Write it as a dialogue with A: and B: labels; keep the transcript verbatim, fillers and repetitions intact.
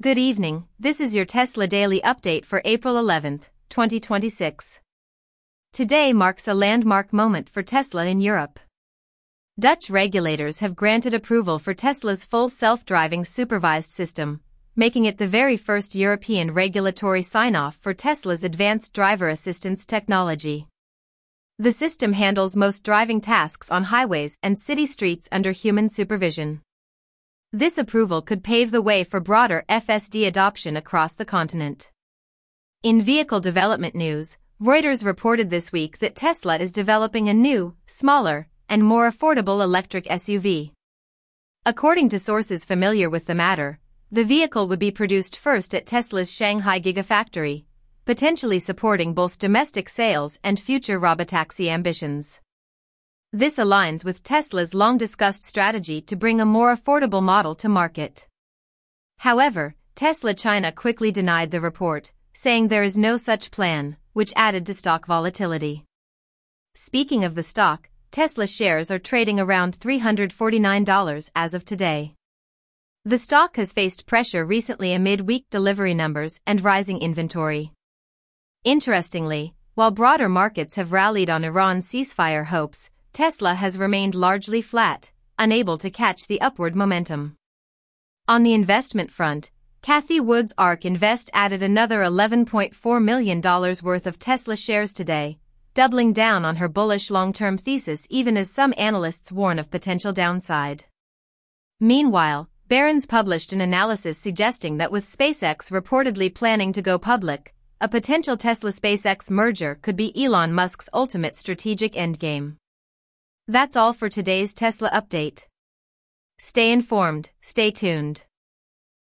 A: Good evening, this is your Tesla Daily Update for April eleventh, twenty twenty-six. Today marks a landmark moment for Tesla in Europe. Dutch regulators have granted approval for Tesla's full self-driving supervised system, making it the very first European regulatory sign-off for Tesla's advanced driver assistance technology. The system handles most driving tasks on highways and city streets under human supervision. This approval could pave the way for broader F S D adoption across the continent. In vehicle development news, Reuters reported this week that Tesla is developing a new, smaller, and more affordable electric S U V. According to sources familiar with the matter, the vehicle would be produced first at Tesla's Shanghai Gigafactory, potentially supporting both domestic sales and future robotaxi ambitions. This aligns with Tesla's long-discussed strategy to bring a more affordable model to market. However, Tesla China quickly denied the report, saying there is no such plan, which added to stock volatility. Speaking of the stock, Tesla shares are trading around three hundred forty-nine dollars as of today. The stock has faced pressure recently amid weak delivery numbers and rising inventory. Interestingly, while broader markets have rallied on Iran ceasefire hopes, Tesla has remained largely flat, unable to catch the upward momentum. On the investment front, Cathie Wood's ARK Invest added another eleven point four million dollars worth of Tesla shares today, doubling down on her bullish long-term thesis even as some analysts warn of potential downside. Meanwhile, Barron's published an analysis suggesting that with SpaceX reportedly planning to go public, a potential Tesla-SpaceX merger could be Elon Musk's ultimate strategic endgame. That's all for today's Tesla update. Stay informed, stay tuned.